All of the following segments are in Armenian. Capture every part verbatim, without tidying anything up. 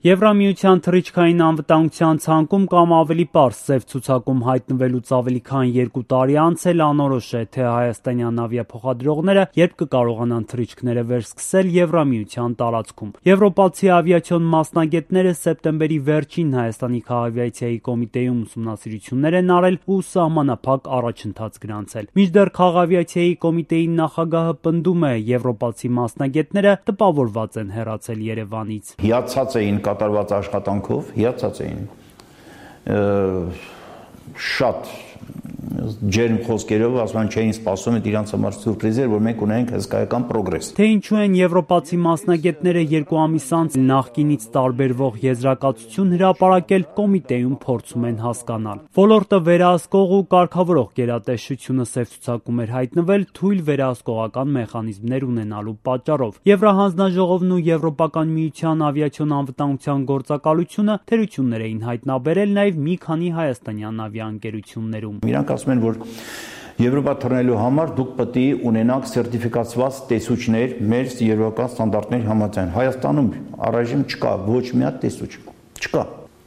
Եվրամիության թռիչքային անվտանգության ցանկում կամ ավելի պարզ սև ցուցակում հայտնվելուց ավելի քան երկու տարի անց էլ անորոշ է, թե հայաստանյան ավիափոխադրողները երբ կկարողանան թռիչքները վերսկսել Եվրամիության տարածքում։ Եվրոպացի ավիացիոն մասնագետները սեպտեմբերի վերջին Հայաստանի քաղավիացիայի կոմիտեում ուսումնասիրություններ են արել ու սահմանափակ առաջընթաց գրանցել։ Մինչդեռ քաղավիացիայի կոմիտեի նախագահը պնդում է, եվրոպացի մասնագետները տպավորված են հեռացել Երևանից։ Հիացած էին կատարված աշխատանքով, հիացած էին շատ ջերմ խոսքերով, ասում չէին սպասում, այդ իրանց համար սուրպրիզ էր, որ մենք ունենք հսկայական պրոգրես։ Թե ինչու են եվրոպացի մասնագետները երկու ամիս անց նախկինից տարբերվող եզրակացություն հրապարակել, կոմիտեում փորձում են հասկանալ։ Ոլորտը վերահսկող ու կարգավորող գերատեսչությունը սև ցուցակում էր հայտնվել թույլ վերահսկողական մեխանիզմներ ունենալու պատճառով։ Եվրահանձնաժողովն ու Եվրոպական միության ավիացիոն անվտանգության գործակալությունը թերություններ էին հայտնաբերել նաև մի քանի հայաստանյան ավիաընկերություններում։ Իրանք ասում են, որ Եվրոպա թռնելու համար դուք պետք է ունենաք սերտիֆիկացված տեսուչներ մեր եվրոպական ստանդարտների համաձայն։ Հայաստանում առայժմ չկա ոչ մի հատ տեսուչ, չկա։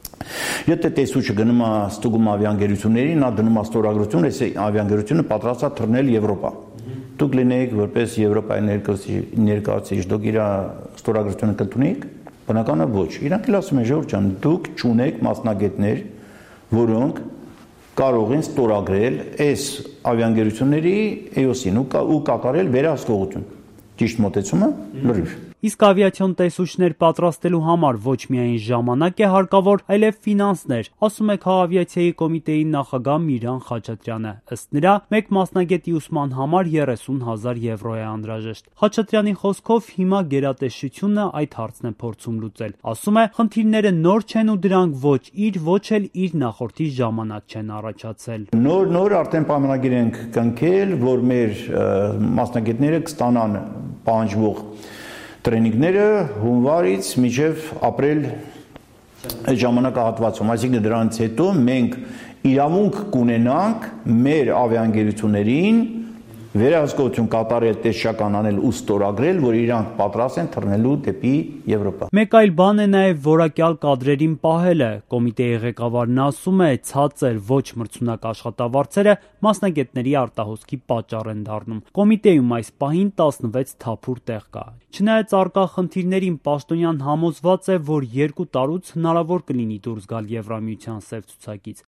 Եթե տեսուչը գնում է ստուգում ավիաընկերություններին, նա դնում է ստորագրություն, այս ավիաընկերությունը պատրաստ է թռնել Եվրոպա։ Դուք լինեիք որպես Եվրոպայի ներկայացուցիչ, դուք իր ստորագրությունը կընդունեիք, բնականաբար ոչ։ Իրանք էլ ասում են, Ժողովուրդ ջան, դուք չունեք մասնագետներ, որոնք կարող են ստորագրել այս ավիաընկերությունների էյ օ սին ու կատարել վերահսկողություն։ Ճիշտ մոտեցումը լրիվ։ Իսկ ավիացիոն տեսուչներ պատրաստելու համար ոչ միայն ժամանակ է հարկավոր, այլև ֆինանսներ, ասում է քաղավիացիայի կոմիտեի նախագահ Միրան Խաչատրյանը։ Ըստ նրա, մեկ մասնագետի ուսման համար երեսուն հազար եվրո է անհրաժեշտ։ Խաչատրյանի խոսքով հիմա գերատեսչությունը այդ հարցն է փորձում լուծել։ Ասում է, խնդիրները նոր չեն ու դրանք ոչ իր, ոչ էլ իր նախորդի ժամանակ չեն առաջացել։ Նոր նոր արդեն պայմանագիր ենք կնքել, որ մեր մասնագետները կստանան պահանջվող տրեյնինգները հունվարից մինչև ապրիլ ժամանակահատվածում, այսինքն դրանից հետո մենք իրավունք կունենանք մեր ավիաընկերություններին վերահսկողություն կատարել, տեսչական անել ու ստորագրել, որ իրանք պատրաստ են թռնելու դեպի Եվրոպա։ Մեկ այլ բան է նաև որակյալ կադրերին պահելը։ Կոմիտեի ղեկավարն ասում է, ցածր ոչ մրցունակ աշխատավարձերը մասնագետների արտահոսքի պատճառ են դառնում։ Կոմիտեում այս պահին տասնվեց թափուր տեղ կա։ Չնայած առկա խնդիրներին, պաշտոնյան համոզված է, որ երկու տարուց հնարավոր կլինի դուրս գալ Եվրամիության սև ցուցակից։